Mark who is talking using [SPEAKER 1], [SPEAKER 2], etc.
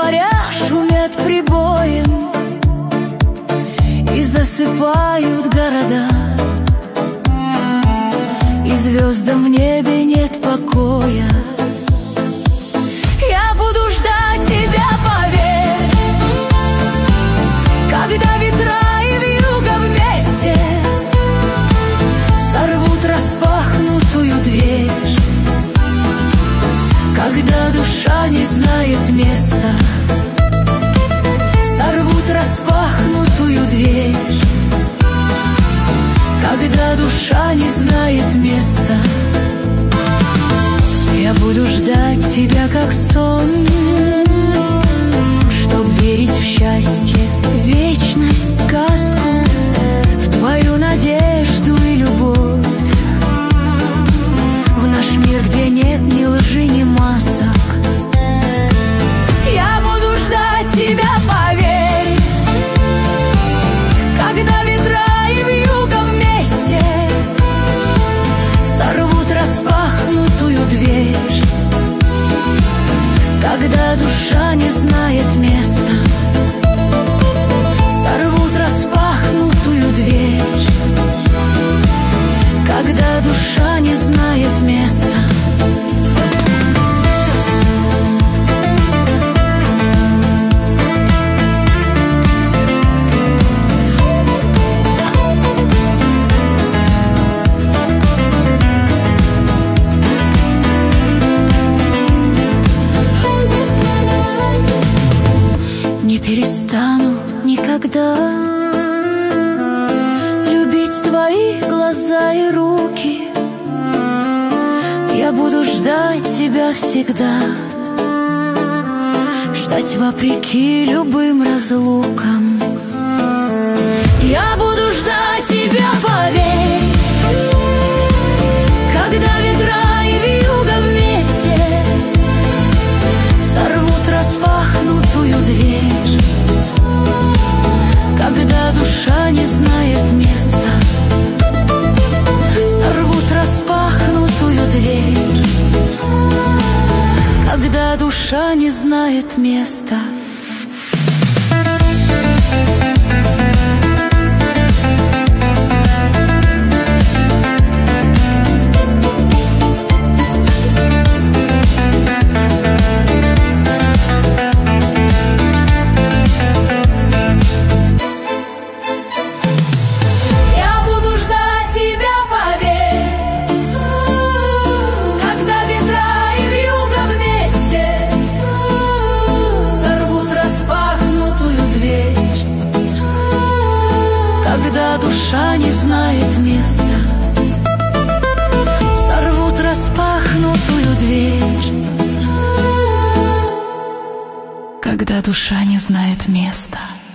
[SPEAKER 1] Моря шумят прибоем и засыпают города, и звездам в небе нет покоя. Я буду ждать тебя, поверь, когда ветра и вьюга вместе сорвут распахнутую дверь, когда душа не знает места. Сорвут распахнутую дверь, когда душа не знает места. Я буду ждать тебя, как сон, чтоб верить в счастье, в вечность, сказку, в твою надежду и любовь, в наш мир, где нет ни лжи, ни масок. Я буду ждать тебя, поверь, когда ветра и вьюга вместе сорвут распахнутую дверь, когда душа не знает места. Сорвут распахнутую дверь, когда душа не знает места. Не перестану никогда любить твои глаза и руки. Я буду ждать тебя всегда, ждать вопреки любым разлукам. Я буду ждать тебя, поверь, когда ветра и вьюга вместе сорвут распахнутую дверь, когда душа не знает места. Сорвут распахнутую дверь, когда душа не знает места. Когда душа не знает места, сорвут распахнутую дверь, когда душа не знает места.